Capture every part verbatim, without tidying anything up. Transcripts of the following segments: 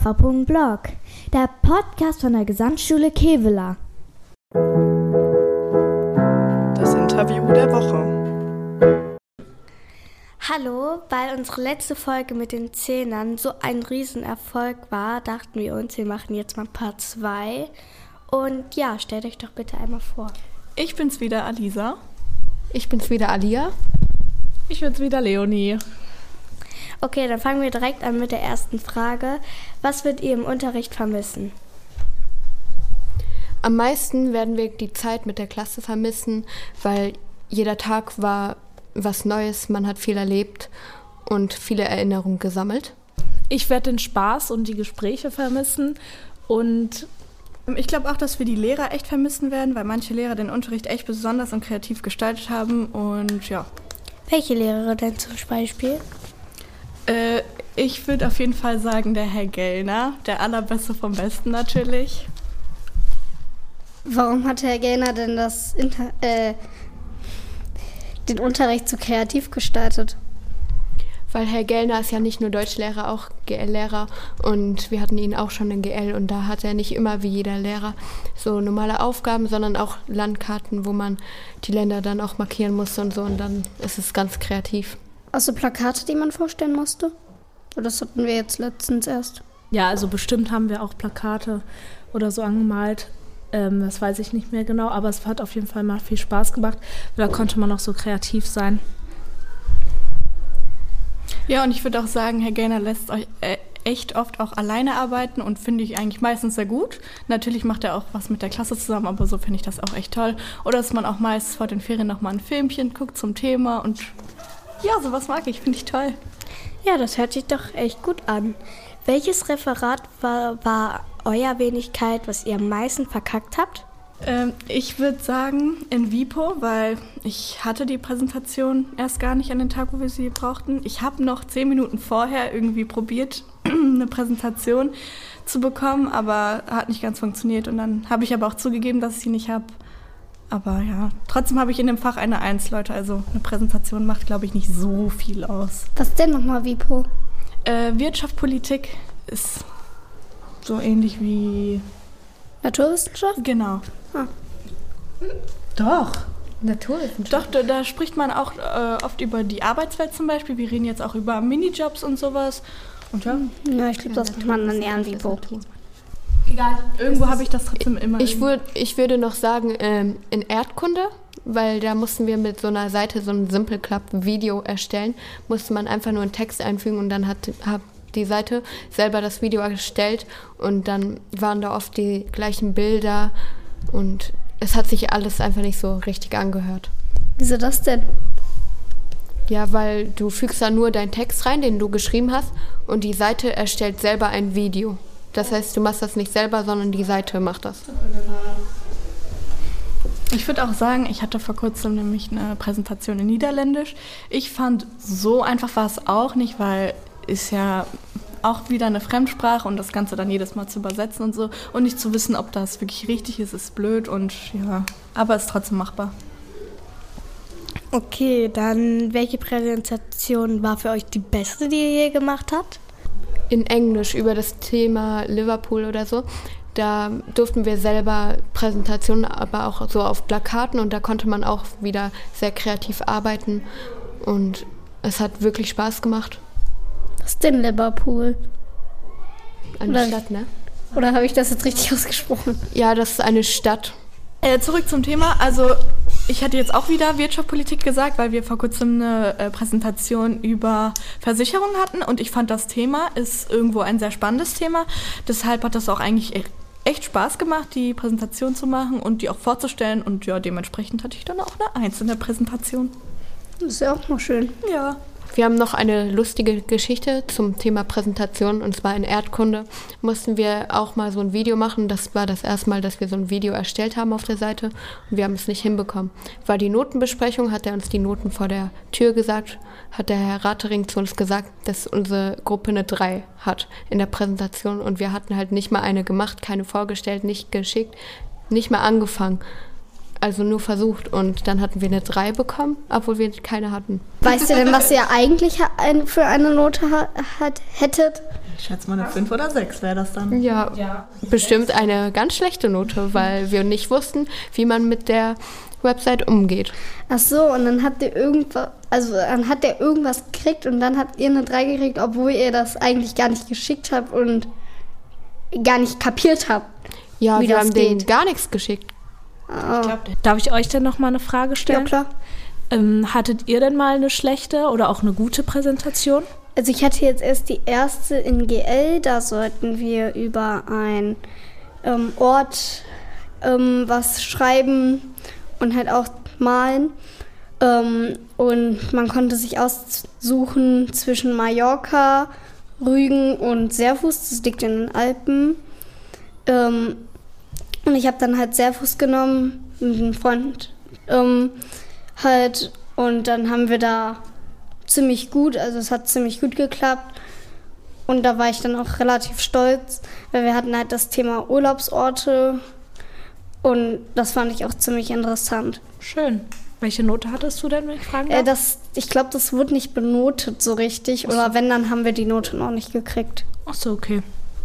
Blog, der Podcast von der Gesamtschule Kevela. Das Interview der Woche. Hallo, weil unsere letzte Folge mit den Zehnern so ein Riesenerfolg war, dachten wir uns, wir machen jetzt mal Part zwei. Und ja, stellt euch doch bitte einmal vor. Ich bin's wieder, Alisa. Ich bin's wieder, Alia. Ich bin's wieder, Leonie. Okay, dann fangen wir direkt an mit der ersten Frage. Was würdet ihr im Unterricht vermissen? Am meisten werden wir die Zeit mit der Klasse vermissen, weil jeder Tag war was Neues, man hat viel erlebt und viele Erinnerungen gesammelt. Ich werde den Spaß und die Gespräche vermissen und ich glaube auch, dass wir die Lehrer echt vermissen werden, weil manche Lehrer den Unterricht echt besonders und kreativ gestaltet haben und ja. Welche Lehrer denn zum Beispiel? Äh, ich würde auf jeden Fall sagen, der Herr Gellner, der allerbeste vom Besten natürlich. Warum hat Herr Gellner denn das Inter- äh, den Unterricht so kreativ gestaltet? Weil Herr Gellner ist ja nicht nur Deutschlehrer, auch G L-Lehrer und wir hatten ihn auch schon in G L und da hat er nicht immer wie jeder Lehrer so normale Aufgaben, sondern auch Landkarten, wo man die Länder dann auch markieren musste und so und dann ist es ganz kreativ. Also Plakate, die man vorstellen musste? Oder das hatten wir jetzt letztens erst? Ja, also bestimmt haben wir auch Plakate oder so angemalt. Ähm, das weiß ich nicht mehr genau, aber es hat auf jeden Fall mal viel Spaß gemacht. Da konnte man auch so kreativ sein. Ja, und ich würde auch sagen, Herr Gellner lässt euch äh, echt oft auch alleine arbeiten und finde ich eigentlich meistens sehr gut. Natürlich macht er auch was mit der Klasse zusammen, aber so finde ich das auch echt toll. Oder dass man auch meist vor den Ferien nochmal ein Filmchen guckt zum Thema und ja, sowas mag ich, finde ich toll. Ja, das hört sich doch echt gut an. Welches Referat war, war euer Wenigkeit, was ihr am meisten verkackt habt? Ähm, ich würde sagen in WIPO, weil ich hatte die Präsentation erst gar nicht an den Tag, wo wir sie brauchten. Ich habe noch zehn Minuten vorher irgendwie probiert, eine Präsentation zu bekommen, aber hat nicht ganz funktioniert. Und dann habe ich aber auch zugegeben, dass ich sie nicht habe. Aber ja, trotzdem habe ich in dem Fach eine Eins, Leute. Also eine Präsentation macht, glaube ich, nicht so viel aus. Was denn nochmal WIPO? Äh, Wirtschaft, Politik ist so ähnlich wie Naturwissenschaft? Genau. Ah. Doch, Naturwissenschaft. Doch, da, da spricht man auch äh, oft über die Arbeitswelt zum Beispiel. Wir reden jetzt auch über Minijobs und sowas. Und ja, Ja, ich glaube, das macht man dann eher an WIPO. egal. Irgendwo habe ich das trotzdem immer. Ich, würd, ich würde noch sagen, ähm, in Erdkunde, weil da mussten wir mit so einer Seite so ein Simple Club Video erstellen, musste man einfach nur einen Text einfügen und dann hat, hat die Seite selber das Video erstellt und dann waren da oft die gleichen Bilder und es hat sich alles einfach nicht so richtig angehört. Wieso das denn? Ja, weil du fügst da nur deinen Text rein, den du geschrieben hast und die Seite erstellt selber ein Video. Das heißt, du machst das nicht selber, sondern die Seite macht das. Ich würde auch sagen, ich hatte vor kurzem nämlich eine Präsentation in Niederländisch. Ich fand, so einfach war es auch nicht, weil ist ja auch wieder eine Fremdsprache und das Ganze dann jedes Mal zu übersetzen und so und nicht zu wissen, ob das wirklich richtig ist, ist blöd und ja, aber ist trotzdem machbar. Okay, dann welche Präsentation war für euch die beste, die ihr je gemacht habt? In Englisch über das Thema Liverpool oder so. Da durften wir selber Präsentationen, aber auch so auf Plakaten und da konnte man auch wieder sehr kreativ arbeiten und es hat wirklich Spaß gemacht. Was ist denn Liverpool? Eine Oder- Stadt, ne? Oder habe ich das jetzt richtig ausgesprochen? Ja, das ist eine Stadt. Äh, zurück zum Thema, also ich hatte jetzt auch wieder Wirtschaftspolitik gesagt, weil wir vor kurzem eine äh, Präsentation über Versicherungen hatten und ich fand, das Thema ist irgendwo ein sehr spannendes Thema, deshalb hat das auch eigentlich e- echt Spaß gemacht, die Präsentation zu machen und die auch vorzustellen und ja, dementsprechend hatte ich dann auch eine Eins in der Präsentation. Das ist ja auch mal schön. Ja. Wir haben noch eine lustige Geschichte zum Thema Präsentation und zwar in Erdkunde mussten wir auch mal so ein Video machen. Das war das erste Mal, dass wir so ein Video erstellt haben auf der Seite und wir haben es nicht hinbekommen. War die Notenbesprechung, hat er uns die Noten vor der Tür gesagt, hat der Herr Ratering zu uns gesagt, dass unsere Gruppe eine drei hat in der Präsentation und wir hatten halt nicht mal eine gemacht, keine vorgestellt, nicht geschickt, nicht mal angefangen. Also nur versucht und dann hatten wir eine drei bekommen, obwohl wir keine hatten. Weißt du denn, was ihr eigentlich ha- ein- für eine Note ha- hat, hättet? Ich schätze mal eine fünf oder sechs wäre das dann. Ja, Ja. bestimmt eine ganz schlechte Note, weil wir nicht wussten, wie man mit der Website umgeht. Ach so, und dann habt ihr irgendwas, also dann hat der irgendwas gekriegt und dann habt ihr eine drei gekriegt, obwohl ihr das eigentlich gar nicht geschickt habt und gar nicht kapiert habt. Ja, Wie wir das haben denen geht. gar nichts geschickt. Oh. Darf ich euch denn noch mal eine Frage Ja, stellen? klar. Ähm, hattet ihr denn mal eine schlechte oder auch eine gute Präsentation? Also ich hatte jetzt erst die erste in G L, da sollten wir über einen ähm, Ort ähm, was schreiben und halt auch malen. Ähm, und man konnte sich aussuchen zwischen Mallorca, Rügen und Servus, das liegt in den Alpen. Ähm, und ich habe dann halt Servus genommen mit einem Freund ähm, halt und dann haben wir da ziemlich gut, also es hat ziemlich gut geklappt und da war ich dann auch relativ stolz, weil wir hatten halt das Thema Urlaubsorte und das fand ich auch ziemlich interessant. Schön. Welche Note hattest du denn, wenn ich fragen darf? Äh, das, ich glaube, das wurde nicht benotet so richtig oder wenn, dann haben wir die Note noch nicht gekriegt. Ach so, okay.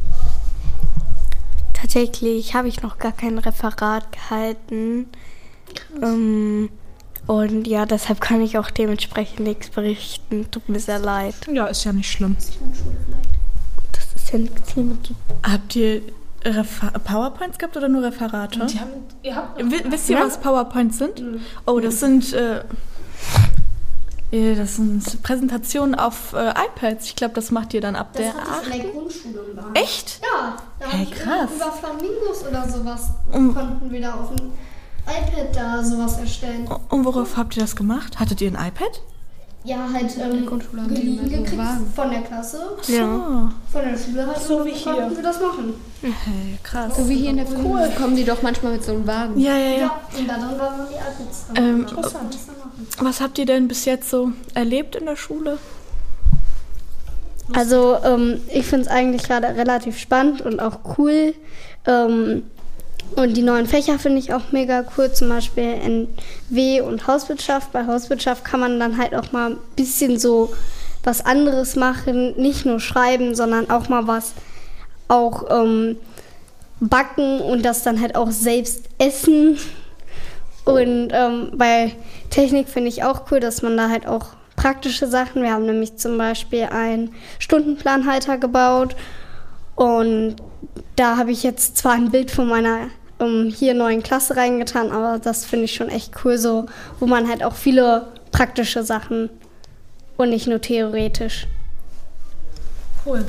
Tatsächlich habe ich noch gar kein Referat gehalten. Ähm, und ja, deshalb kann ich auch dementsprechend nichts berichten. Tut mir sehr leid. Ja, ist ja nicht schlimm. Das ist ja nichts hier mit. Habt ihr Refer- PowerPoints gehabt oder nur Referate? Die haben, ihr habt W- Wisst ihr, was PowerPoints sind? Oh, das sind, äh, äh, das sind Präsentationen auf äh, iPads. Ich glaube, das macht ihr dann ab der acht. in der Grundschule gemacht. Echt? Ja, da Hey, hab ich krass. über Flamingos oder sowas Um- konnten wir da auf dem iPad da sowas erstellen. Und worauf habt ihr das gemacht? Hattet ihr ein iPad? Ja, halt ähm, Grundschule haben die geliehen immer so gekriegt Wagen. von der Klasse, Ja. von der Schule halt. So und wie dann konnten hier. wir das machen. Hey, krass. So wie hier in der Schule kommen die doch manchmal mit so einem Wagen. Ja, ja, ja. Ja, und dann waren die iPads dran. Ähm, Interessant. Was dann machen. Was habt ihr denn bis jetzt so erlebt in der Schule? Also ähm, ich finde es eigentlich gerade relativ spannend und auch cool. Ähm, und die neuen Fächer finde ich auch mega cool, zum Beispiel N W und Hauswirtschaft. Bei Hauswirtschaft kann man dann halt auch mal ein bisschen so was anderes machen, nicht nur schreiben, sondern auch mal was auch ähm, backen und das dann halt auch selbst essen. Und ähm, bei Technik finde ich auch cool, dass man da halt auch praktische Sachen, wir haben nämlich zum Beispiel einen Stundenplanhalter gebaut und da habe ich jetzt zwar ein Bild von meiner ähm, hier neuen Klasse reingetan, aber das finde ich schon echt cool, so wo man halt auch viele praktische Sachen und nicht nur theoretisch. Cool.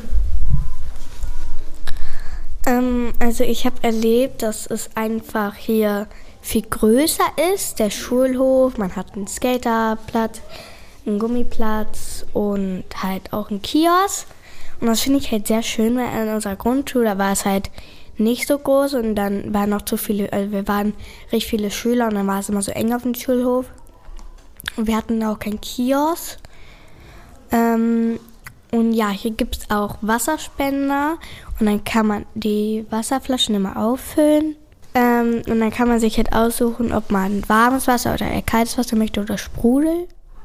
Ähm, also ich habe erlebt, dass es einfach hier viel größer ist, der Schulhof. Man hat einen Skaterplatz, einen Gummiplatz und halt auch einen Kiosk. Und das finde ich halt sehr schön, weil in unserer Grundschule war es halt nicht so groß und dann waren noch zu viele, also wir waren richtig viele Schüler und dann war es immer so eng auf dem Schulhof. Und wir hatten auch keinen Kiosk. Ähm, und ja, hier gibt es auch Wasserspender und dann kann man die Wasserflaschen immer auffüllen. Ähm, und dann kann man sich halt aussuchen, ob man warmes Wasser oder eher kaltes Wasser möchte oder Sprudel.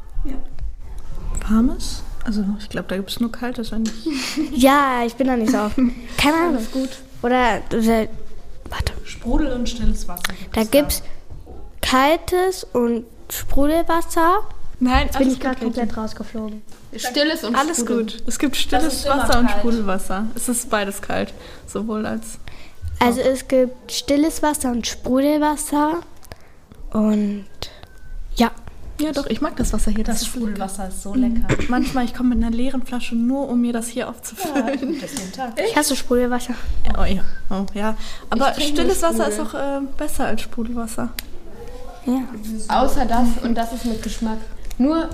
Warmes? Also ich glaube, da gibt es nur kaltes, wenn nicht. Ja, ich bin da nicht so oft. Keine Ahnung. Alles gut. Oder, oder warte, Sprudel und stilles Wasser. da gibt's kaltes und Sprudelwasser. Nein, Bin ich gerade komplett rausgeflogen. Stilles und Alles Sprudel. gut. Es gibt stilles ist immer Wasser und kalt. Sprudelwasser. Es ist beides kalt. Sowohl als... Also es gibt stilles Wasser und Sprudelwasser. Und ja. Ja doch, ich mag das Wasser hier. Das ist Sprudelwasser ist so lecker. Manchmal, ich komme mit einer leeren Flasche nur, um mir das hier aufzufüllen. Das jeden Tag. Ich hasse Sprudelwasser. Oh ja, oh, ja. Aber trinke stilles nur Wasser ist Sprudel. auch äh, besser als Sprudelwasser. Ja. Außer das und das ist mit Geschmack. Nur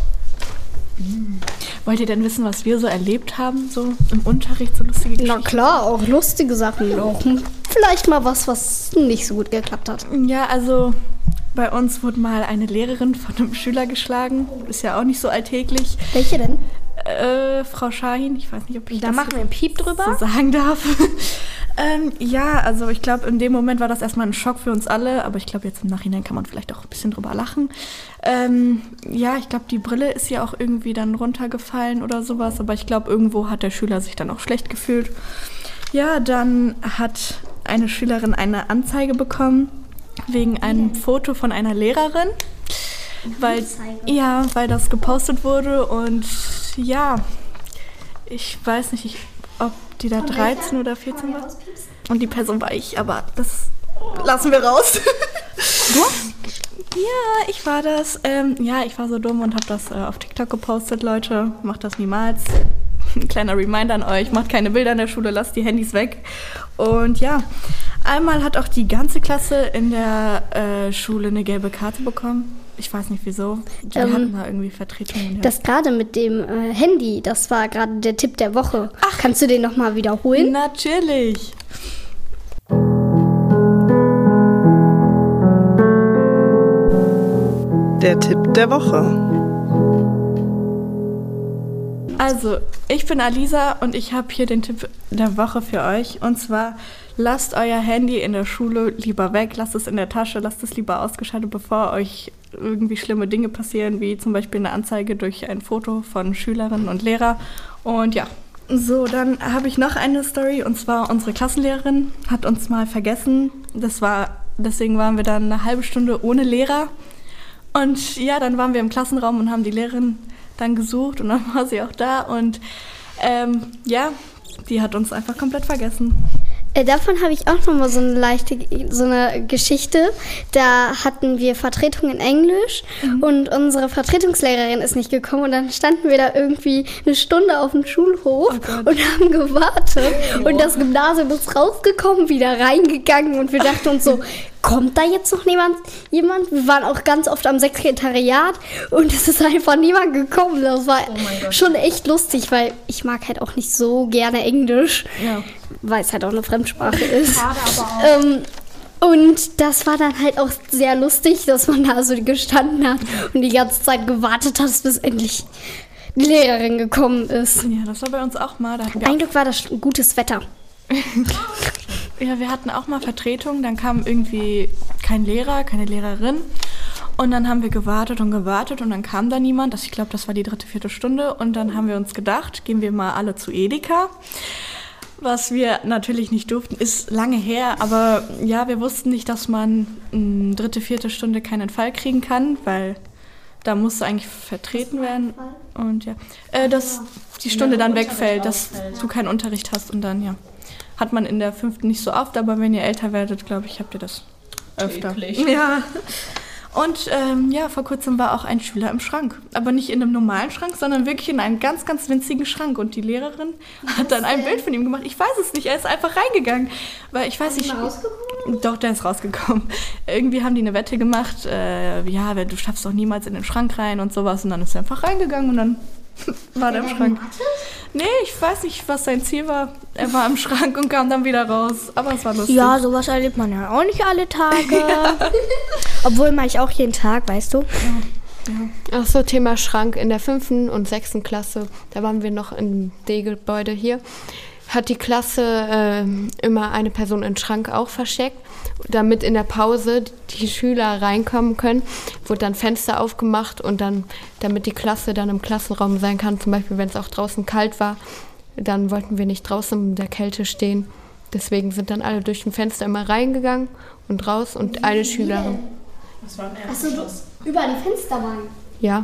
Wollt ihr denn wissen, was wir so erlebt haben, so im Unterricht, so lustige Na Geschichten? klar, auch lustige Sachen. Auch vielleicht mal was, was nicht so gut geklappt hat. Ja, also bei uns wurde mal eine Lehrerin von einem Schüler geschlagen. Ist ja auch nicht so alltäglich. Welche denn? Äh, Frau Schahin, ich weiß nicht, ob ich Da das machen wir einen Piep drüber. so sagen darf. ähm, ja, also ich glaube, in dem Moment war das erstmal ein Schock für uns alle, aber ich glaube, jetzt im Nachhinein kann man vielleicht auch ein bisschen drüber lachen. Ähm, ja, ich glaube, die Brille ist ja auch irgendwie dann runtergefallen oder sowas, aber ich glaube, irgendwo hat der Schüler sich dann auch schlecht gefühlt. Ja, dann hat eine Schülerin eine Anzeige bekommen wegen einem Foto von einer Lehrerin, weil, ja, weil das gepostet wurde und ja, ich weiß nicht, ich, ob die da dreizehn oder vierzehn war. Und die Person war ich, aber das lassen wir raus. Du? Ja, ich war das. Ähm, ja, ich war so dumm und habe das äh, auf TikTok gepostet, Leute. Macht das niemals. Ein kleiner Reminder an euch. Macht keine Bilder in der Schule, lasst die Handys weg. Und ja, einmal hat auch die ganze Klasse in der äh, Schule eine gelbe Karte bekommen. Ich weiß nicht wieso. Die ähm, hatten da irgendwie Vertretungen. Ja. Das gerade mit dem äh, Handy, das war gerade der Tipp der Woche. Ach, kannst du den nochmal wiederholen? Natürlich. Der Tipp der Woche. Also, ich bin Alisa und ich habe hier den Tipp der Woche für euch. Und zwar, lasst euer Handy in der Schule lieber weg, lasst es in der Tasche, lasst es lieber ausgeschaltet, bevor euch irgendwie schlimme Dinge passieren, wie zum Beispiel eine Anzeige durch ein Foto von Schülerinnen und Lehrer. Und ja, so, dann habe ich noch eine Story. Und zwar, unsere Klassenlehrerin hat uns mal vergessen. Das war, deswegen waren wir dann eine halbe Stunde ohne Lehrer. Und ja, dann waren wir im Klassenraum und haben die Lehrerin dann gesucht und dann war sie auch da und ähm, ja, die hat uns einfach komplett vergessen. Äh, davon habe ich auch noch mal so eine leichte, so eine Geschichte. Da hatten wir Vertretung in Englisch mhm. und unsere Vertretungslehrerin ist nicht gekommen und dann standen wir da irgendwie eine Stunde auf dem Schulhof oh und haben gewartet oh. und das Gymnasium ist rausgekommen, wieder reingegangen und wir dachten uns so, kommt da jetzt noch niemand, jemand? Wir waren auch ganz oft am Sekretariat und es ist einfach niemand gekommen. Das war oh schon echt lustig, weil ich mag halt auch nicht so gerne Englisch, ja. weil es halt auch eine Fremdsprache ist. Schade, aber auch. Ähm, und das war dann halt auch sehr lustig, dass man da so gestanden hat und die ganze Zeit gewartet hat, bis endlich die Lehrerin gekommen ist. Ja, das war bei uns auch mal. Da Ein Glück war das gutes Wetter. Ja, wir hatten auch mal Vertretung, dann kam irgendwie kein Lehrer, keine Lehrerin und dann haben wir gewartet und gewartet und dann kam da niemand, das, ich glaube, das war die dritte, vierte Stunde und dann haben wir uns gedacht, gehen wir mal alle zu Edeka, was wir natürlich nicht durften, ist lange her, aber ja, wir wussten nicht, dass man m, dritte, vierte Stunde keinen Fall kriegen kann, weil da musste eigentlich vertreten werden und ja, äh, dass die Stunde dann wegfällt, dass du keinen Unterricht hast und dann, ja. Hat man in der fünften nicht so oft, aber wenn ihr älter werdet, glaube ich, habt ihr das öfter. Täglich. Ja. Und ähm, ja, vor kurzem war auch ein Schüler im Schrank. Aber nicht in einem normalen Schrank, sondern wirklich in einem ganz, ganz winzigen Schrank. Und die Lehrerin hat dann ein Bild von ihm gemacht. Ich weiß es nicht, er ist einfach reingegangen. Weil ich weiß nicht. Ist er rausgekommen? Doch, der ist rausgekommen. Irgendwie haben die eine Wette gemacht, äh, ja, du schaffst doch niemals in den Schrank rein und sowas. Und dann ist er einfach reingegangen und dann war der im Schrank. Nee, ich weiß nicht, was sein Ziel war. Er war im Schrank und kam dann wieder raus. Aber es war lustig. Ja, sowas erlebt man ja auch nicht alle Tage. Ja. Obwohl mache ich auch jeden Tag, weißt du. Ja. Ja. Ach so, Thema Schrank. In der fünften und sechsten Klasse, da waren wir noch im D-Gebäude hier, hat die Klasse äh, immer eine Person im Schrank auch versteckt, damit in der Pause die Schüler reinkommen können. Wurde dann Fenster aufgemacht und dann, damit die Klasse dann im Klassenraum sein kann, zum Beispiel, wenn es auch draußen kalt war, dann wollten wir nicht draußen in der Kälte stehen. Deswegen sind dann alle durch ein Fenster immer reingegangen und raus und eine Schülerin. Das war ein Achso, du, über die Fensterbank? Ja.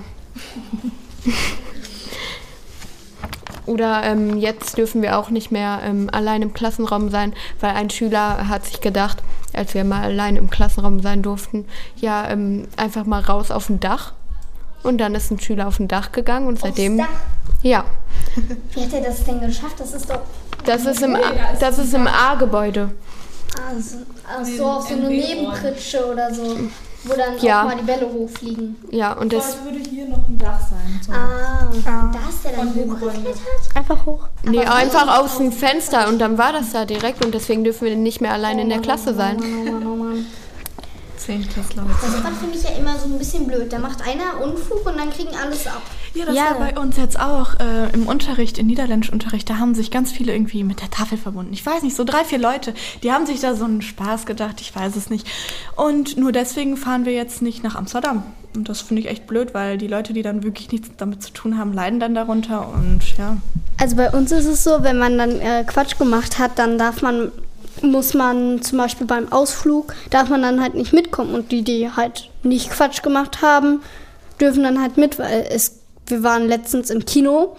Oder ähm, jetzt dürfen wir auch nicht mehr ähm, allein im Klassenraum sein, weil ein Schüler hat sich gedacht, als wir mal allein im Klassenraum sein durften, ja, ähm, einfach mal raus auf dem Dach. Und dann ist ein Schüler auf dem Dach gegangen und seitdem... Aufs Dach? Ja. Wie hat er das denn geschafft? Das ist doch... Das ist im, A- das ist im A-Gebäude. Also, also auf so eine Nebenpritsche oder so, wo dann ja. auch mal die Bälle hochfliegen. Ja, und das... Das würde hier noch ein Dach sein. So. Ah, ah, da ist der dann hochgeklettert? Einfach hoch? Nee, einfach aus dem Fenster und dann war das da direkt und deswegen dürfen wir nicht mehr allein in der Klasse sein. Oh Mann, oh Mann. Zehntklässler. Das finde ich ja immer so ein bisschen blöd. Da macht einer Unfug und dann kriegen alles ab. Ja, das ja. war bei uns jetzt auch äh, im Unterricht, im Niederländischunterricht, da haben sich ganz viele irgendwie mit der Tafel verbunden. Ich weiß nicht, so drei, vier Leute, die haben sich da so einen Spaß gedacht, ich weiß es nicht. Und nur deswegen fahren wir jetzt nicht nach Amsterdam. Und das finde ich echt blöd, weil die Leute, die dann wirklich nichts damit zu tun haben, leiden dann darunter und ja. Also bei uns ist es so, wenn man dann äh, Quatsch gemacht hat, dann darf man, muss man zum Beispiel beim Ausflug, darf man dann halt nicht mitkommen. Und die, die halt nicht Quatsch gemacht haben, dürfen dann halt mit, weil es, wir waren letztens im Kino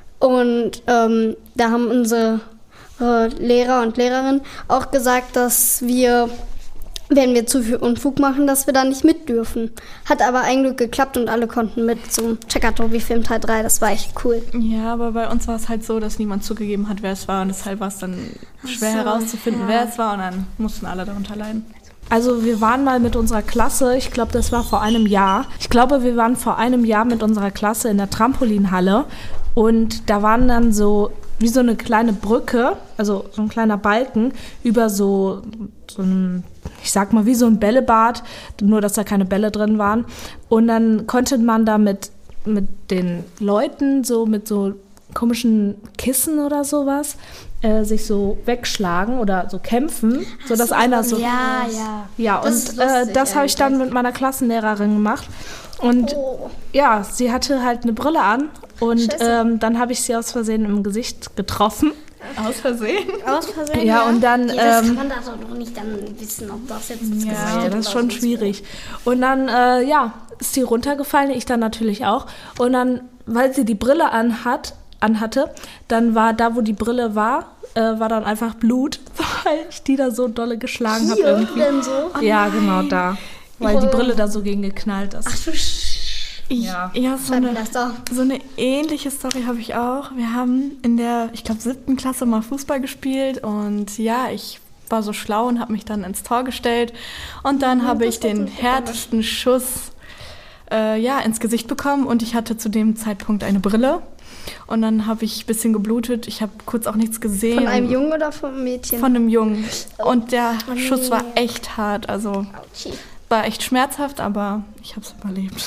und ähm, da haben unsere äh, Lehrer und Lehrerinnen auch gesagt, dass wir, wenn wir zu viel Unfug machen, dass wir da nicht mit dürfen. Hat aber eigentlich geklappt und alle konnten mit zum Checker-Tobi-Film Teil drei, das war echt cool. Ja, aber bei uns war es halt so, dass niemand zugegeben hat, wer es war und deshalb war es dann schwer so, herauszufinden, ja. wer es war und dann mussten alle darunter leiden. Also wir waren mal mit unserer Klasse, ich glaube, das war vor einem Jahr. Ich glaube, wir waren vor einem Jahr mit unserer Klasse in der Trampolinhalle und da waren dann so wie so eine kleine Brücke, also so ein kleiner Balken über so, so ein, ich sag mal, wie so ein Bällebad, nur dass da keine Bälle drin waren. Und dann konnte man da mit, mit den Leuten so mit so komischen Kissen oder sowas äh, sich so wegschlagen oder so kämpfen, sodass einer so... Ja, ja. Ja, Das ist und äh, lustig das habe ich dann eigentlich. mit meiner Klassenlehrerin gemacht. Und Oh. ja, sie hatte halt eine Brille an und Scheiße. ähm, dann habe ich sie aus Versehen im Gesicht getroffen. Aus Versehen? Aus Versehen, Ja, und dann... Ja, das ähm, kann man doch noch nicht dann wissen, ob das jetzt ins Ja, Gesicht Ja, oder das ist schon sonst wo. schwierig. Und dann, äh, ja, ist sie runtergefallen, ich dann natürlich auch. Und dann, weil sie die Brille anhat, anhatte, dann war da, wo die Brille war, äh, war dann einfach Blut, weil ich die da so dolle geschlagen habe Hier irgendwie. denn so? Ja, genau da. Weil die Oh. Brille da so gegen geknallt ist. Ach du Sch... Ja. Ja, so eine, Schallplaster. so eine ähnliche Story habe ich auch. Wir haben in der, ich glaube, siebten Klasse mal Fußball gespielt und ja, ich war so schlau und habe mich dann ins Tor gestellt und dann habe ich den härtesten Schuss äh, ja, ins Gesicht bekommen und ich hatte zu dem Zeitpunkt eine Brille und dann habe ich ein bisschen geblutet. Ich habe kurz auch nichts gesehen. Von einem Jungen oder vom Mädchen? Von einem Jungen. Und der Oh nee. Schuss war echt hart, also Autschi. war echt schmerzhaft, aber ich habe es überlebt.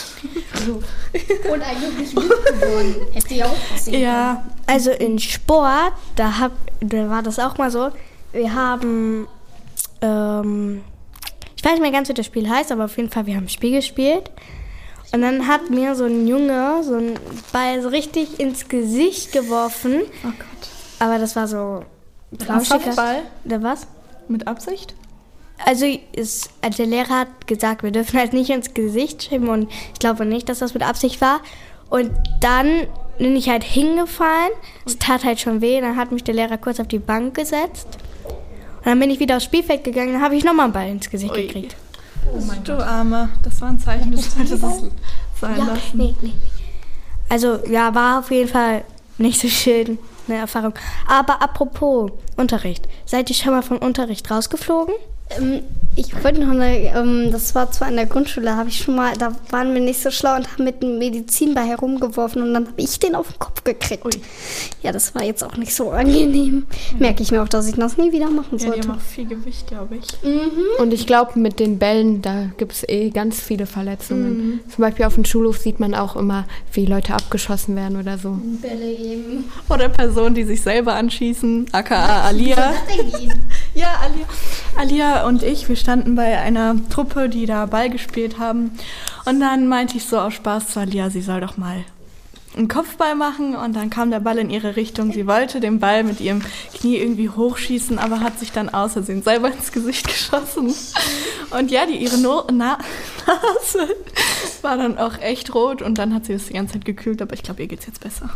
Und eigentlich nicht gut geworden. Hätte ich auch gesehen. Ja, Also in Sport, da, hab, da war das auch mal so, wir haben, ähm, ich weiß nicht mehr ganz, wie das Spiel heißt, aber auf jeden Fall, wir haben ein Spiel gespielt. Und dann hat mir so ein Junge so einen Ball so richtig ins Gesicht geworfen. oh Gott. Aber das war so Ein flauschiger. Softball Der was? mit Absicht? Also, ist, also der Lehrer hat gesagt, wir dürfen halt nicht ins Gesicht schieben und ich glaube nicht, dass das mit Absicht war. Und dann bin ich halt hingefallen, es tat halt schon weh, dann hat mich der Lehrer kurz auf die Bank gesetzt. Und dann bin ich wieder aufs Spielfeld gegangen, dann habe ich nochmal einen Ball ins Gesicht Ui. gekriegt. Oh mein du Arme, das war ein Zeichen, du solltest es sein Ja, lassen. nee, nee. Also, ja, war auf jeden Fall nicht so schön, eine Erfahrung. Aber apropos Unterricht, seid ihr schon mal von Unterricht rausgeflogen? Ähm, ich wollte noch eine, ähm, das war zwar in der Grundschule, habe ich schon mal, da waren wir nicht so schlau und haben mit einem Medizinball herumgeworfen und dann habe ich den auf den Kopf gekriegt. Ui. Ja, das war jetzt auch nicht so angenehm. Merke ich mir auch, dass ich das nie wieder machen Ja, die sollte. haben auch viel Gewicht, glaube ich. Und ich glaube, mit den Bällen, da gibt es eh ganz viele Verletzungen. Mhm. Zum Beispiel auf dem Schulhof sieht man auch immer, wie Leute abgeschossen werden oder so. Bälle eben. Oder Personen, die sich selber anschießen, aka Alia. Ja, Alia. Alia und ich, wir standen bei einer Truppe, die da Ball gespielt haben. Und dann meinte ich so aus Spaß zu Alia, sie soll doch mal einen Kopfball machen. Und dann kam der Ball in ihre Richtung. Sie wollte den Ball mit ihrem Knie irgendwie hochschießen, aber hat sich dann aus Versehen selber ins Gesicht geschossen. Und ja, die, ihre no- Na- Nase war dann auch echt rot. Und dann hat sie das die ganze Zeit gekühlt. Aber ich glaube, ihr geht's jetzt besser.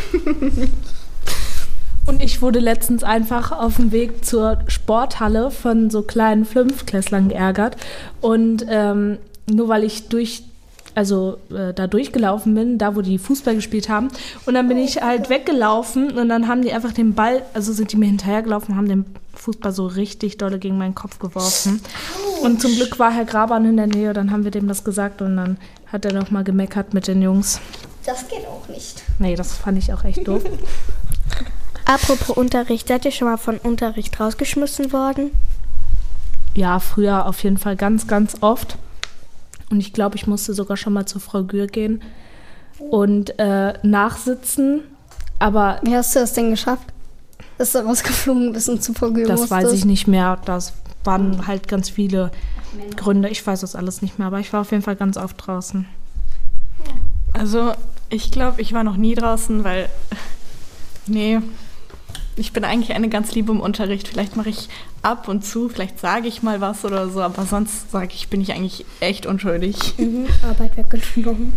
Und ich wurde letztens einfach auf dem Weg zur Sporthalle von so kleinen Fünftklässlern geärgert. Und ähm, nur weil ich durch, also äh, da durchgelaufen bin, da wo die Fußball gespielt haben. Und dann bin ich halt weggelaufen und dann haben die einfach den Ball, also sind die mir hinterhergelaufen, haben den Fußball so richtig dolle gegen meinen Kopf geworfen. Und zum Glück war Herr Graban in der Nähe, dann haben wir dem das gesagt und dann hat er noch mal gemeckert mit den Jungs. Das geht auch nicht. Nee, das fand ich auch echt doof. Apropos Unterricht, seid ihr schon mal von Unterricht rausgeschmissen worden? Ja, früher auf jeden Fall ganz, ganz oft. Und ich glaube, ich musste sogar schon mal zur Frau Gür gehen und äh, nachsitzen. Aber Wie hast du das denn geschafft? Dass du rausgeflogen bist und zu vergeben das musstest? weiß ich nicht mehr. Das waren halt ganz viele Gründe. Ich weiß das alles nicht mehr, aber ich war auf jeden Fall ganz oft draußen. Also ich glaube, ich war noch nie draußen, weil, nee, ich bin eigentlich eine ganz Liebe im Unterricht. Vielleicht mache ich ab und zu, vielleicht sage ich mal was oder so, aber sonst sage ich, bin ich eigentlich echt unschuldig. Mhm, Arbeit weggenommen.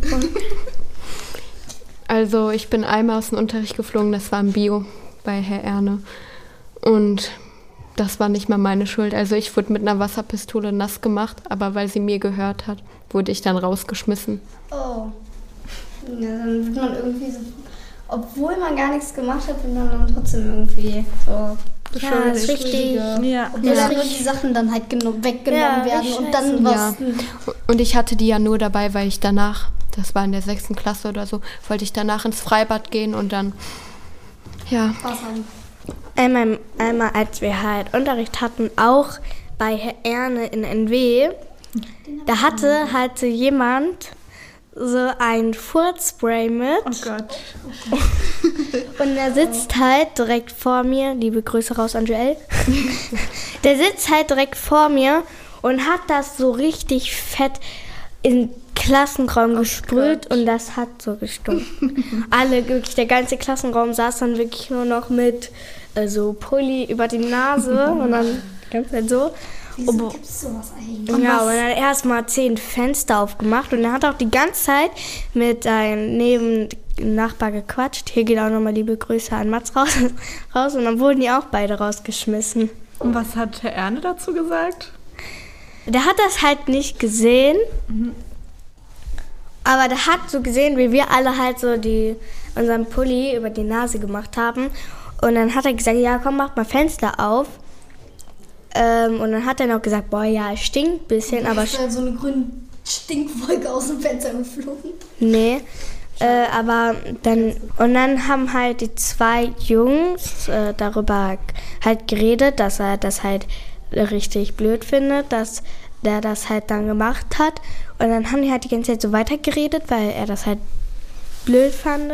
Also ich bin einmal aus dem Unterricht geflogen, das war im Bio bei Herr Erne. Und das war nicht mal meine Schuld. Also ich wurde mit einer Wasserpistole nass gemacht, aber weil sie mir gehört hat, wurde ich dann rausgeschmissen. Oh. Ja, dann wird man irgendwie so, obwohl man gar nichts gemacht hat, wird man dann trotzdem irgendwie so Ja, das ist richtig. Ja. Obwohl dann nur die Sachen dann halt genommen, weggenommen Ja, werden richtig und dann was. Ja. Und ich hatte die ja nur dabei, weil ich danach, das war in der sechsten Klasse oder so, wollte ich danach ins Freibad gehen und dann, ja. Was haben. Einmal, einmal, als wir halt Unterricht hatten, auch bei Herr Erne in N W, da hatte halt so jemand so ein Furzspray mit. Oh Gott. Und der sitzt halt direkt vor mir, liebe Grüße raus an Joel, der sitzt halt direkt vor mir und hat das so richtig fett in den Klassenraum Oh gesprüht Gott. und das hat so gestunken. Alle, wirklich, der ganze Klassenraum saß dann wirklich nur noch mit äh, so Pulli über die Nase und dann die ganze Zeit so. Wieso Und- gibt's sowas eigentlich? Ja, und dann erstmal zehn Fenster aufgemacht und er hat auch die ganze Zeit mit einem Nebennachbar gequatscht. Hier geht auch nochmal liebe Grüße an Mats raus, raus und dann wurden die auch beide rausgeschmissen. Und was hat Herr Erne dazu gesagt? Der hat das halt nicht gesehen, aber der hat so gesehen, wie wir alle halt so die, unseren Pulli über die Nase gemacht haben. Und dann hat er gesagt, ja komm, mach mal Fenster auf. Ähm, und dann hat er noch gesagt, boah ja, es stinkt ein bisschen, aber ist da so eine grüne Stinkwolke aus dem Fenster geflogen. nee. Äh, aber dann, und dann haben halt die zwei Jungs äh, darüber halt geredet, dass er das halt richtig blöd findet, dass der das halt dann gemacht hat. Und dann haben die halt die ganze Zeit so weitergeredet, weil er das halt blöd fand.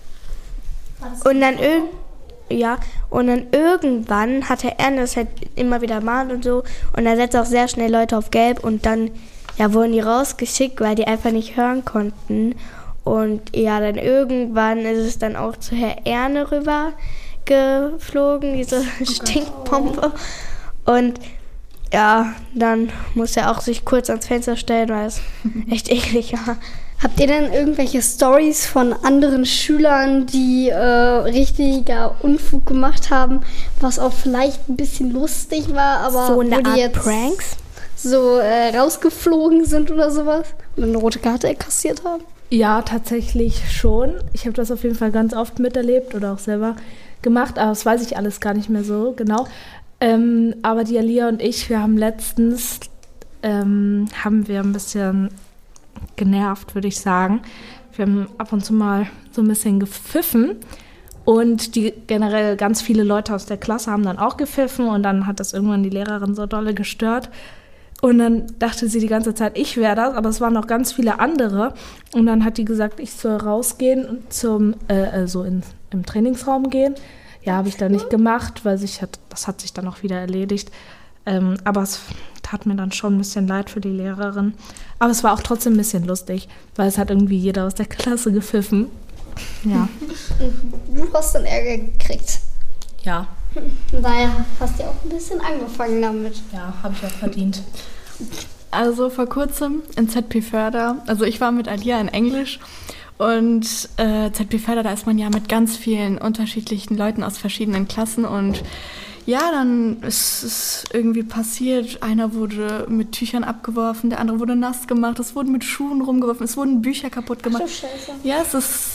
Und dann irgend ja, und dann irgendwann hat Herr Erne das halt immer wieder mal und so. Und er setzt auch sehr schnell Leute auf Gelb und dann ja, wurden die rausgeschickt, weil die einfach nicht hören konnten. Und ja, dann irgendwann ist es dann auch zu Herr Erne rüber geflogen, diese Stinkbombe. Und ja, dann muss er auch sich kurz ans Fenster stellen, weil es echt eklig war. Habt ihr denn irgendwelche Stories von anderen Schülern, die äh, richtiger Unfug gemacht haben, was auch vielleicht ein bisschen lustig war, aber So eine wo die Art jetzt Pranks? so äh, rausgeflogen sind oder sowas und eine rote Karte kassiert haben? Ja, tatsächlich schon. Ich habe das auf jeden Fall ganz oft miterlebt oder auch selber gemacht, aber das weiß ich alles gar nicht mehr so genau. Ähm, aber die Alia und ich, wir haben letztens, ähm, haben wir ein bisschen genervt, würde ich sagen. Wir haben ab und zu mal so ein bisschen gepfiffen und die generell ganz viele Leute aus der Klasse haben dann auch gepfiffen und dann hat das irgendwann die Lehrerin so dolle gestört. Und dann dachte sie die ganze Zeit, ich wäre das, aber es waren noch ganz viele andere. Und dann hat die gesagt, ich soll rausgehen und zum, äh, also in, im Trainingsraum gehen. Ja, habe ich dann nicht gemacht, weil sich hat, das hat sich dann auch wieder erledigt. Ähm, aber es tat mir dann schon ein bisschen leid für die Lehrerin. Aber es war auch trotzdem ein bisschen lustig, weil es hat irgendwie jeder aus der Klasse gepfiffen. Ja. Du hast dann Ärger gekriegt. Ja. Daher hast du ja auch ein bisschen angefangen damit. Ja, habe ich auch verdient. Also vor kurzem in Z P Förder, also ich war mit Alia in Englisch und äh, Z P Förder, da ist man ja mit ganz vielen unterschiedlichen Leuten aus verschiedenen Klassen und ja, dann ist es irgendwie passiert, einer wurde mit Tüchern abgeworfen, der andere wurde nass gemacht, es wurden mit Schuhen rumgeworfen, es wurden Bücher kaputt gemacht. So scheiße. Ja, es ist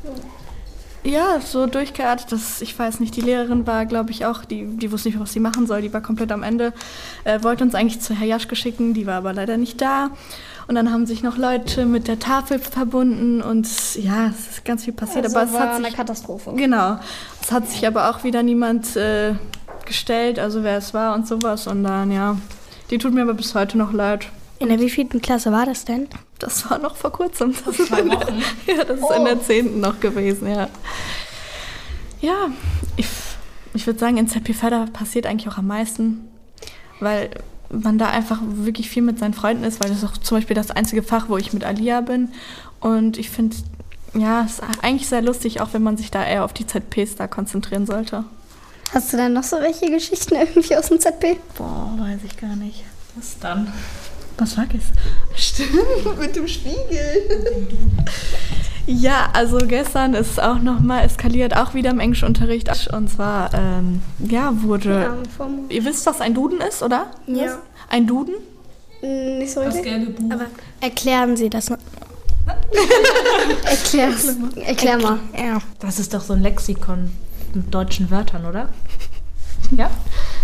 ja so durchgeartet, dass ich weiß nicht, die Lehrerin war, glaube ich, auch, die, die wusste nicht, was sie machen soll, die war komplett am Ende, äh, wollte uns eigentlich zu Herr Jaschke schicken, die war aber leider nicht da. Und dann haben sich noch Leute mit der Tafel verbunden und ja, es ist ganz viel passiert. Also aber es war hat eine sich, Katastrophe. Genau, es hat sich aber auch wieder niemand äh, gestellt, also wer es war und sowas. Und dann, ja, die tut mir aber bis heute noch leid. In der wievielten Klasse war das denn? Das war noch vor kurzem. Das ist zwei Wochen. Ja, das ist oh. in der zehnten noch gewesen, ja. Ja, ich, ich würde sagen, in Z P Förder passiert eigentlich auch am meisten, weil man da einfach wirklich viel mit seinen Freunden ist, weil das ist auch zum Beispiel das einzige Fach, wo ich mit Alia bin. Und ich finde, ja, es ist eigentlich sehr lustig, auch wenn man sich da eher auf die Z Ps da konzentrieren sollte. Hast du dann noch so welche Geschichten irgendwie aus dem Z P? Boah, weiß ich gar nicht. Was dann? Was war es? Stimmt, mit dem Spiegel. Ja, also gestern ist es auch nochmal eskaliert, auch wieder im Englischunterricht. Und zwar, ähm, ja, wurde... Ja, vom Ihr wisst, was ein Duden ist, oder? Ja. Ein Duden? Mm, Nicht so Das richtig. gelbe Buch. Aber erklären Sie das noch. Erklär's. Erklär mal. Ja. Das ist doch so ein Lexikon mit deutschen Wörtern, oder? Ja?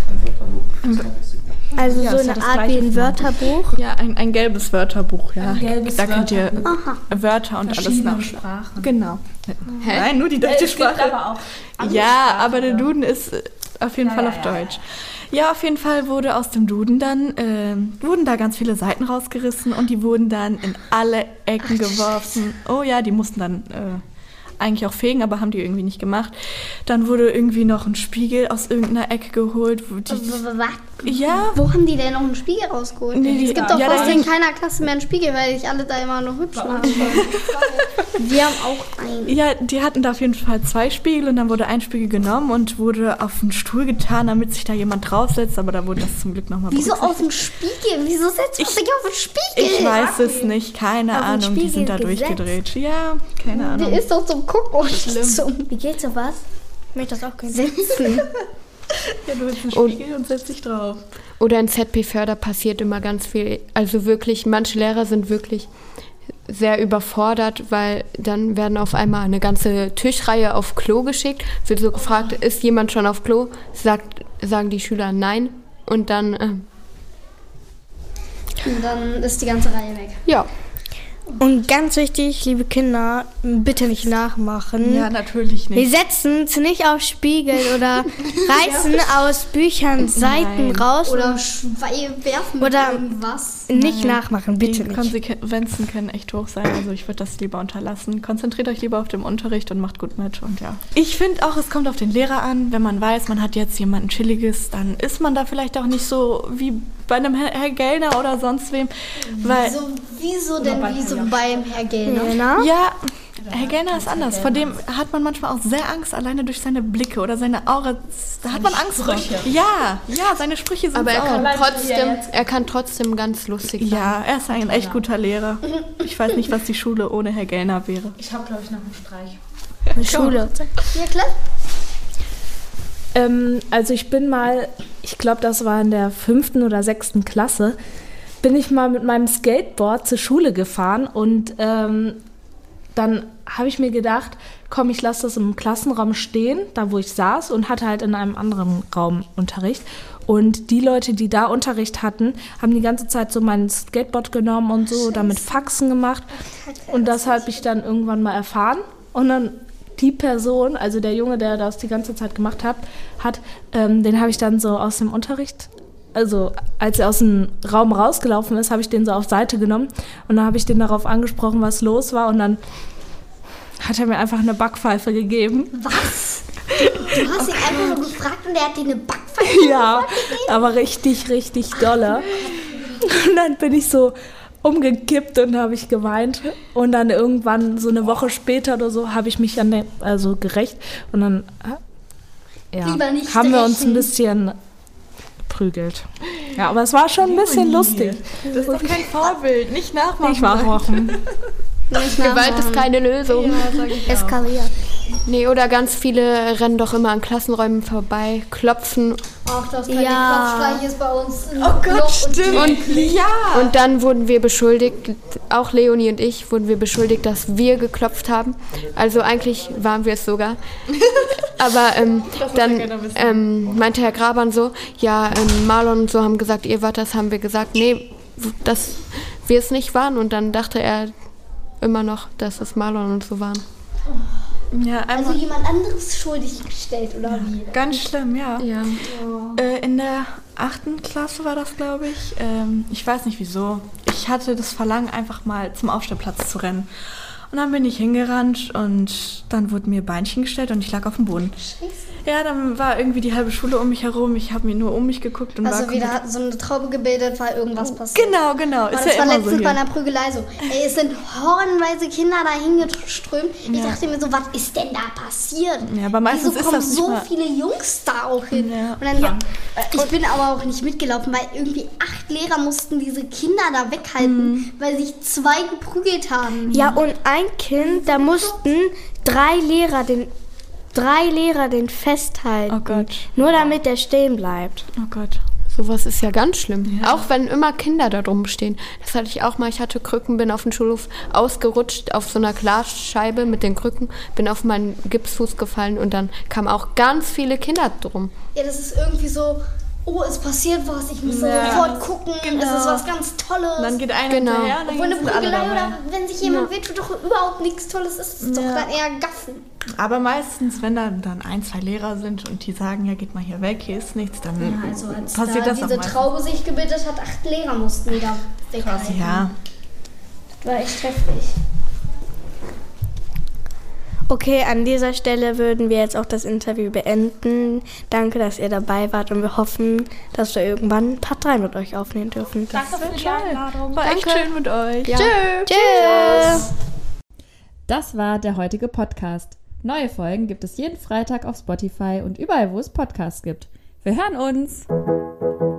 Also Ja, so ist ja eine das Art Gleiche wie ein für- Wörterbuch. Ja, ein, ein gelbes Wörterbuch, ja. Ein gelbes da könnt ihr Aha. Wörter und alles Verschiedene nachschlagen. Sprachen. Genau. Hä? Nein, nur die deutsche Es gibt Sprache. aber auch andere Ja, Sprachen, aber der ja. Duden ist äh, auf jeden Ja, Fall ja, auf ja, Deutsch. Ja, auf jeden Fall wurde aus dem Duden dann, ähm, wurden da ganz viele Seiten rausgerissen und die wurden dann in alle Ecken geworfen. Oh ja, die mussten dann äh, eigentlich auch fegen, aber haben die irgendwie nicht gemacht. Dann wurde irgendwie noch ein Spiegel aus irgendeiner Ecke geholt. Wo die, Was? ja, Wo haben die denn noch einen Spiegel rausgeholt? Nee, die- es gibt doch ja, fast da in hängt- keiner Klasse mehr einen Spiegel, weil sich alle da immer nur hübsch machen. Wir haben auch einen. ja, die hatten da auf jeden Fall zwei Spiegel und dann wurde ein Spiegel genommen und wurde auf den Stuhl getan, damit sich da jemand draufsetzt, aber da wurde das zum Glück nochmal Wieso berücksichtigt. auf den Spiegel? Wieso setzt man sich auf den Spiegel? Ich weiß es nicht, keine Auf den Ahnung, die sind da Spiegel gesetzt? durchgedreht. Ja, keine Der Ahnung. ist doch zum Gucken und nicht zum Wie geht sowas? Ich möchte das auch können. Sitzen. Ja, du hast einen Und- Spiegel und setzt dich drauf. Oder in Z P-Förder passiert immer ganz viel. Also wirklich, manche Lehrer sind wirklich sehr überfordert, weil dann werden auf einmal eine ganze Tischreihe auf Klo geschickt. Wird so gefragt, ist jemand schon auf Klo? Sagt, sagen die Schüler nein. Und dann, äh, Und dann ist die ganze Reihe weg. ja. Und ganz wichtig, liebe Kinder, bitte nicht nachmachen. Ja, natürlich Wir nicht. setzen uns nicht auf Spiegel oder reißen aus Büchern Seiten Nein. raus. Oder schwei werfen mit Oder- irgendwas. und nicht nachmachen, bitte Die nicht. Konsequenzen können echt hoch sein, also ich würde das lieber unterlassen. Konzentriert euch lieber auf den Unterricht und macht gut mit und ja. Ich finde auch, es kommt auf den Lehrer an. Wenn man weiß, man hat jetzt jemanden Chilliges, dann ist man da vielleicht auch nicht so wie bei einem Herr, Herr Gellner oder sonst wem. Weil, Wieso, wieso denn wieso beim Herr Gellner? Genau. ja, Herr Gellner ist anders. Vor dem hat man manchmal auch sehr Angst, alleine durch seine Blicke oder seine Aura. Da hat man Angst vor. Sprüche. Ja, ja, seine Sprüche sind Aber er auch. kann, Allein trotzdem, jetzt. er kann trotzdem ganz lustig sein. Ja, er ist ein echt guter Lehrer. Ich weiß nicht, was die Schule ohne Herr Gellner wäre. Ich habe, glaube ich, noch einen Streich. Eine Schule. Ja, klar. Ähm, also ich bin mal, ich glaube, das war in der fünften oder sechsten Klasse, bin ich mal mit meinem Skateboard zur Schule gefahren und ähm, dann habe ich mir gedacht, komm, ich lasse das im Klassenraum stehen, da wo ich saß und hatte halt in einem anderen Raum Unterricht. Und die Leute, die da Unterricht hatten, haben die ganze Zeit so mein Skateboard genommen und so, damit Faxen gemacht. Und das habe ich dann irgendwann mal erfahren. Und dann die Person, also der Junge, der das die ganze Zeit gemacht hat, hat ähm, den habe ich dann so aus dem Unterricht, also als er aus dem Raum rausgelaufen ist, habe ich den so auf Seite genommen und dann habe ich den darauf angesprochen, was los war und dann hat er mir einfach eine Backpfeife gegeben. Was? Du hast ihn einfach nur gefragt und er hat dir eine Backpfeife Ja, aber richtig, richtig dolle. Und dann bin ich so umgekippt und habe ich geweint. Und dann irgendwann, so eine Woche später oder so, habe ich mich an den, also gerecht. Und dann äh, ja, Lieber nicht haben wir uns rächen. ein bisschen geprügelt. Ja, aber es war schon ein bisschen lustig. Das ist doch kein Vorbild, nicht nachmachen. Ich war machen. Nicht Gewalt ist keine Lösung. Eskaliert. Nee, oder ganz viele rennen doch immer an Klassenräumen vorbei, klopfen Ach, das keine Ja. Klopfstreich ist bei uns. Oh Gott, stimmt. Und, ja. und dann wurden wir beschuldigt, auch Leonie und ich wurden wir beschuldigt, dass wir geklopft haben. Also eigentlich waren wir es sogar. Aber ähm, dann ähm, meinte Herr Graban so, ja, ähm, Marlon und so haben gesagt, ihr wart das, haben wir gesagt, nee, dass wir es nicht waren. Und dann dachte er immer noch, dass es Marlon und so waren. Ja, Also einmal jemand anderes schuldig gestellt, oder wie? ganz schlimm, ja. Ja. Äh, in der achten Klasse war das, glaube ich. Ähm, ich weiß nicht wieso. Ich hatte das Verlangen, einfach mal zum Aufstellplatz zu rennen. Und dann bin ich hingerannt und dann wurde mir Beinchen gestellt und ich lag auf dem Boden. Ja, dann war irgendwie die halbe Schule um mich herum. Ich habe mir nur um mich geguckt und Also war wieder hat so eine Traube gebildet, weil irgendwas passiert. Genau, genau. Aber Ist das ja war immer letztens so bei hier. einer Prügelei so. Ey, es sind hornweise Kinder da hingeströmt. Ich Ja. dachte mir so, was ist denn da passiert? Ja, aber meistens Wieso ist kommen das nicht so mal- viele Jungs da auch hin? Ja. Und dann, ja, ich bin aber auch nicht mitgelaufen, weil irgendwie acht Lehrer mussten diese Kinder da weghalten, Mhm. weil sich zwei geprügelt haben. Ja, und ein Kind, da mussten drei Lehrer den, drei Lehrer den festhalten. Oh Gott. Nur damit der stehen bleibt. Oh Gott. Sowas ist ja ganz schlimm. Auch wenn immer Kinder da drum stehen. Das hatte ich auch mal. Ich hatte Krücken, bin auf dem Schulhof ausgerutscht auf so einer Glasscheibe mit den Krücken, bin auf meinen Gipsfuß gefallen und dann kamen auch ganz viele Kinder drum. Ja, das ist irgendwie so, oh, es passiert was, ich muss Ja. sofort gucken, Genau. es ist was ganz Tolles. Und dann geht einer Genau. hinterher und dann Obwohl eine sind alle Prügelei dabei. oder wenn sich jemand wehtut, doch überhaupt nichts Tolles ist, ist doch Ja. dann eher Gaffen. Aber meistens, wenn da dann ein, zwei Lehrer sind und die sagen, ja, geht mal hier weg, hier ist nichts, dann Ja, also als passiert da das auch diese meistens. Traube sich gebildet hat, acht Lehrer mussten die da weghalten. Ja, Das war echt heftig. Okay, an dieser Stelle würden wir jetzt auch das Interview beenden. Danke, dass ihr dabei wart und wir hoffen, dass wir irgendwann Part drei mit euch aufnehmen dürfen. Danke für die Einladung. war echt schön mit euch. Ja. Tschüss! Das war der heutige Podcast. Neue Folgen gibt es jeden Freitag auf Spotify und überall, wo es Podcasts gibt. Wir hören uns!